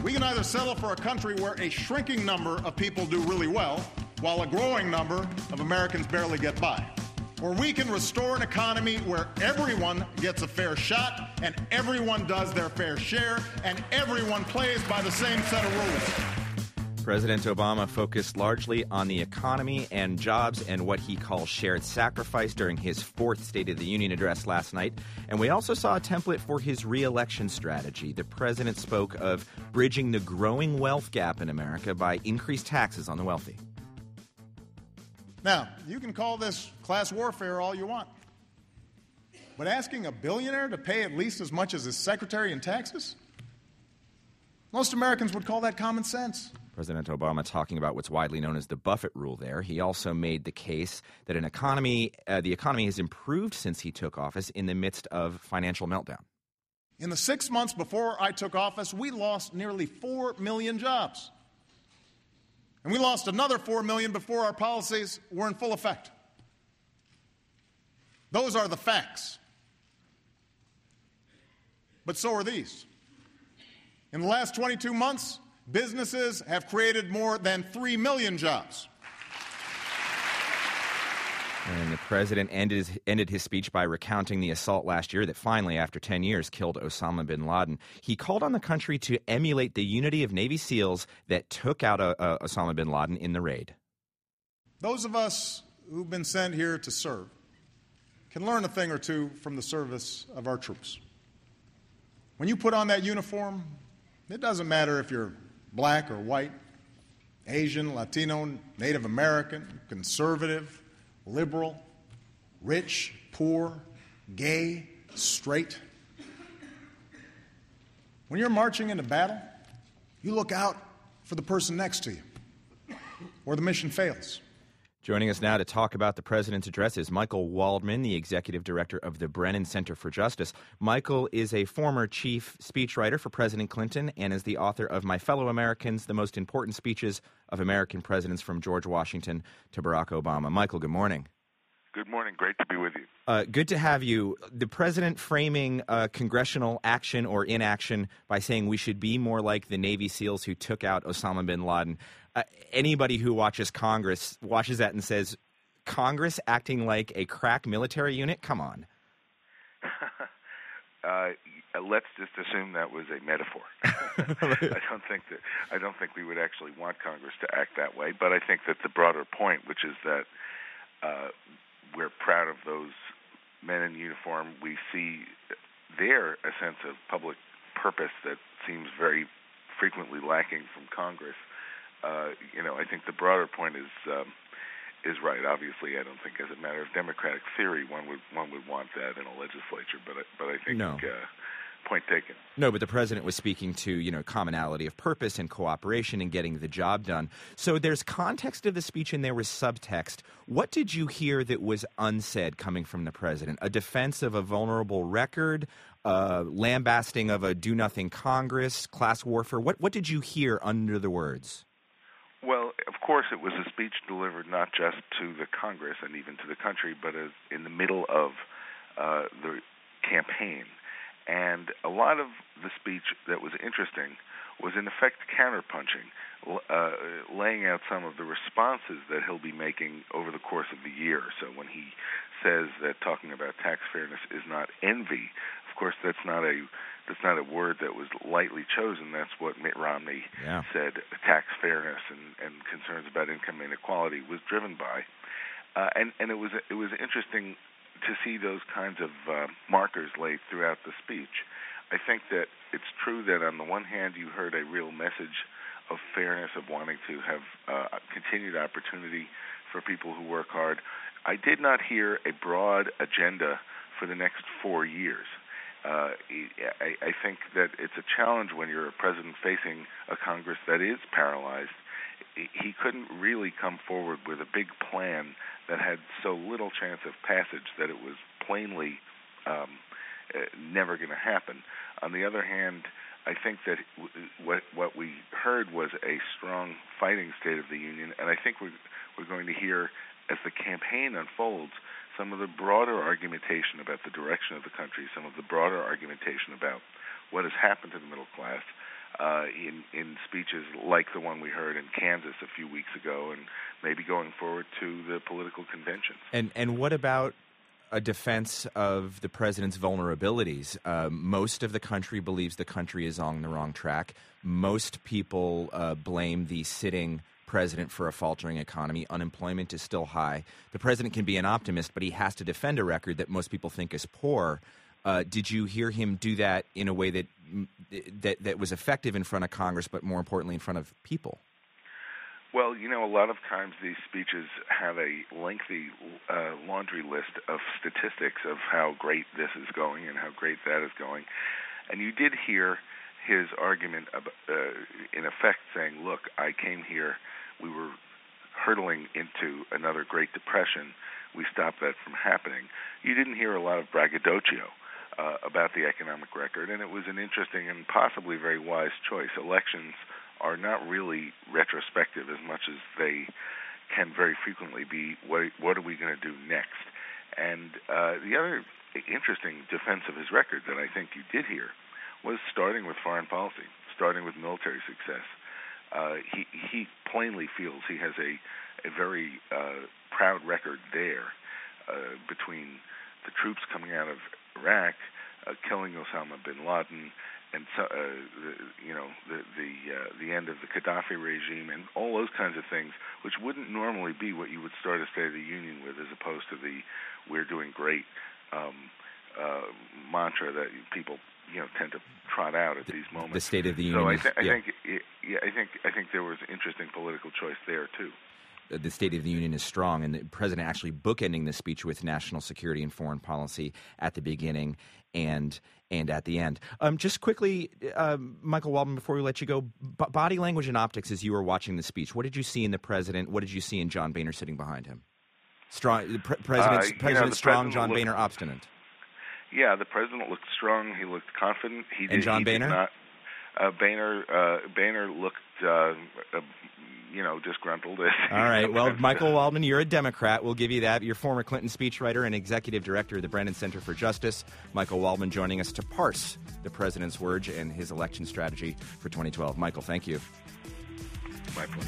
We can either settle for a country where a shrinking number of people do really well, while a growing number of Americans barely get by. Or we can restore an economy where everyone gets a fair shot and everyone does their fair share and everyone plays by the same set of rules. President Obama focused largely on the economy and jobs and what he calls shared sacrifice during his fourth State of the Union address last night. And we also saw a template for his re-election strategy. The president spoke of bridging the growing wealth gap in America by increased taxes on the wealthy. Now, you can call this class warfare all you want, but asking a billionaire to pay at least as much as his secretary in taxes? Most Americans would call that common sense. President Obama talking about what's widely known as the Buffett rule there. He also made the case that the economy has improved since he took office in the midst of financial meltdown. In the 6 months before I took office, we lost nearly 4 million jobs. And we lost another 4 million before our policies were in full effect. Those are the facts. But so are these. In the last 22 months, businesses have created more than 3 million jobs. And the president ended his speech by recounting the assault last year that finally, after 10 years, killed Osama bin Laden. He called on the country to emulate the unity of Navy SEALs that took out Osama bin Laden in the raid. Those of us who've been sent here to serve can learn a thing or two from the service of our troops. When you put on that uniform, it doesn't matter if you're black or white, Asian, Latino, Native American, conservative, liberal, rich, poor, gay, straight. When you're marching into battle, you look out for the person next to you, or the mission fails. Joining us now to talk about the president's address is Michael Waldman, the executive director of the Brennan Center for Justice. Michael is a former chief speechwriter for President Clinton and is the author of My Fellow Americans, the Most Important Speeches of American Presidents from George Washington to Barack Obama. Michael, good morning. Good morning. Great to be with you. Good to have you. The president framing congressional action or inaction by saying we should be more like the Navy SEALs who took out Osama bin Laden. Anybody who watches Congress watches that and says, Congress acting like a crack military unit? Come on. Let's just assume that was a metaphor. I don't think we would actually want Congress to act that way. But I think that the broader point, which is that we're proud of those men in uniform. We see there a sense of public purpose that seems very frequently lacking from Congress. I think the broader point is right. Obviously, I don't think as a matter of democratic theory one would want that in a legislature, but I think no. Point taken. No, but the president was speaking to, commonality of purpose and cooperation and getting the job done. So there's context of the speech and there was subtext. What did you hear that was unsaid coming from the president? A defense of a vulnerable record, lambasting of a do-nothing Congress, class warfare? What did you hear under the words? Well, of course, it was a speech delivered not just to the Congress and even to the country, but in the middle of the campaign. And a lot of the speech that was interesting was, in effect, counterpunching, laying out some of the responses that he'll be making over the course of the year. So when he says that talking about tax fairness is not envy, of course, that's not a word that was lightly chosen. That's what Mitt Romney said tax fairness and concerns about income inequality was driven by. And it was interesting to see those kinds of markers laid throughout the speech. I think that it's true that on the one hand you heard a real message of fairness, of wanting to have continued opportunity for people who work hard. I did not hear a broad agenda for the next 4 years. I think that it's a challenge when you're a president facing a Congress that is paralyzed. He couldn't really come forward with a big plan that had so little chance of passage that it was plainly never going to happen. On the other hand, I think that what we heard was a strong fighting State of the Union, and I think we're going to hear, as the campaign unfolds, some of the broader argumentation about the direction of the country, some of the broader argumentation about what has happened to the middle class. in speeches like the one we heard in Kansas a few weeks ago, and maybe going forward to the political conventions. And what about a defense of the president's vulnerabilities? Most of the country believes the country is on the wrong track. Most people blame the sitting president for a faltering economy. Unemployment is still high. The president can be an optimist, but he has to defend a record that most people think is poor. Did you hear him do that in a way that was effective in front of Congress, but more importantly in front of people? Well, a lot of times these speeches have a lengthy laundry list of statistics of how great this is going and how great that is going. And you did hear his argument, in effect, saying, look, I came here, we were hurtling into another Great Depression, we stopped that from happening. You didn't hear a lot of braggadocio about the economic record, and it was an interesting and possibly very wise choice. Elections are not really retrospective as much as they can very frequently be, what are we going to do next? And the other interesting defense of his record that I think you did hear was starting with foreign policy, starting with military success. He plainly feels he has a very proud record there between the troops coming out of Iraq, killing Osama bin Laden, and the end of the Gaddafi regime, and all those kinds of things, which wouldn't normally be what you would start a State of the Union with, as opposed to the "we're doing great" mantra that people tend to trot out at these moments. The State of the Union. So I think there was interesting political choice there too. The State of the Union is strong, and the president actually bookending the speech with national security and foreign policy at the beginning and at the end. Just quickly, Michael Waldman, before we let you go, body language and optics as you were watching the speech. What did you see in the president? What did you see in John Boehner sitting behind him? Strong, President strong, John Boehner obstinate. Yeah, the president looked strong. He looked confident. And John Boehner? Boehner looked, disgruntled. All right. Well, Michael Waldman, you're a Democrat. We'll give you that. You're former Clinton speechwriter and executive director of the Brennan Center for Justice. Michael Waldman joining us to parse the president's words and his election strategy for 2012. Michael, thank you. My pleasure.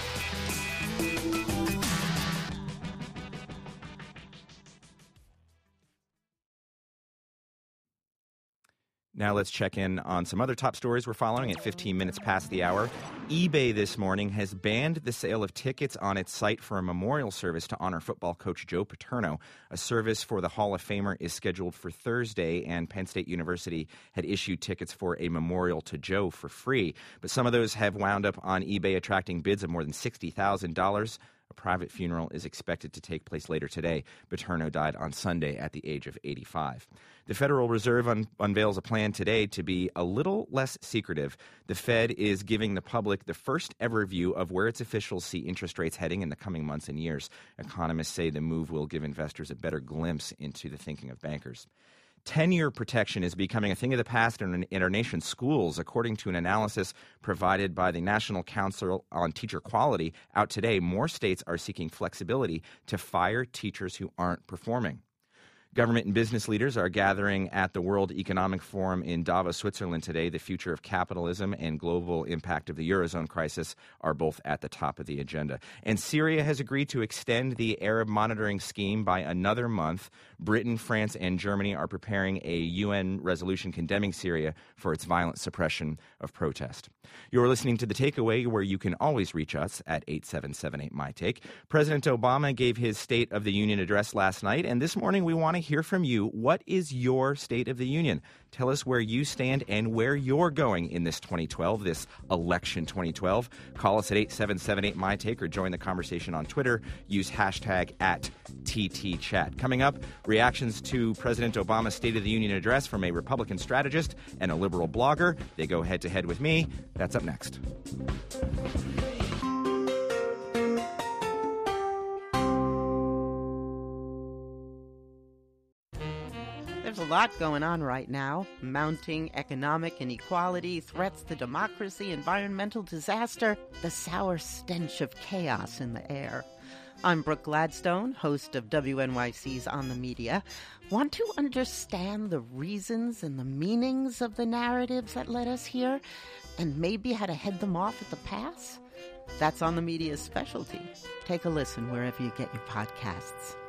Now let's check in on some other top stories we're following at 15 minutes past the hour. eBay this morning has banned the sale of tickets on its site for a memorial service to honor football coach Joe Paterno. A service for the Hall of Famer is scheduled for Thursday, and Penn State University had issued tickets for a memorial to Joe for free. But some of those have wound up on eBay, attracting bids of more than $60,000. A private funeral is expected to take place later today. Paterno died on Sunday at the age of 85. The Federal Reserve unveils a plan today to be a little less secretive. The Fed is giving the public the first ever view of where its officials see interest rates heading in the coming months and years. Economists say the move will give investors a better glimpse into the thinking of bankers. Tenure protection is becoming a thing of the past in our nation's schools, according to an analysis provided by the National Council on Teacher Quality. Out today, more states are seeking flexibility to fire teachers who aren't performing. Government and business leaders are gathering at the World Economic Forum in Davos, Switzerland today. The future of capitalism and global impact of the Eurozone crisis are both at the top of the agenda. And Syria has agreed to extend the Arab monitoring scheme by another month. Britain, France, and Germany are preparing a UN resolution condemning Syria for its violent suppression of protest. You're listening to The Takeaway, where you can always reach us at 877-8MY-TAKE. President Obama gave his State of the Union address last night, and this morning we want to hear from you. What is your State of the Union? Tell us where you stand and where you're going in this 2012, this election 2012. Call us at 877-8MY-TAKE or join the conversation on Twitter. Use hashtag @TTChat. Coming up, reactions to President Obama's State of the Union address from a Republican strategist and a liberal blogger. They go head-to-head with me. That's up next. There's a lot going on right now. Mounting economic inequality, threats to democracy, environmental disaster, the sour stench of chaos in the air. I'm Brooke Gladstone, host of WNYC's On the Media. Want to understand the reasons and the meanings of the narratives that led us here? and maybe how to head them off at the pass? That's On the Media's specialty. Take a listen wherever you get your podcasts.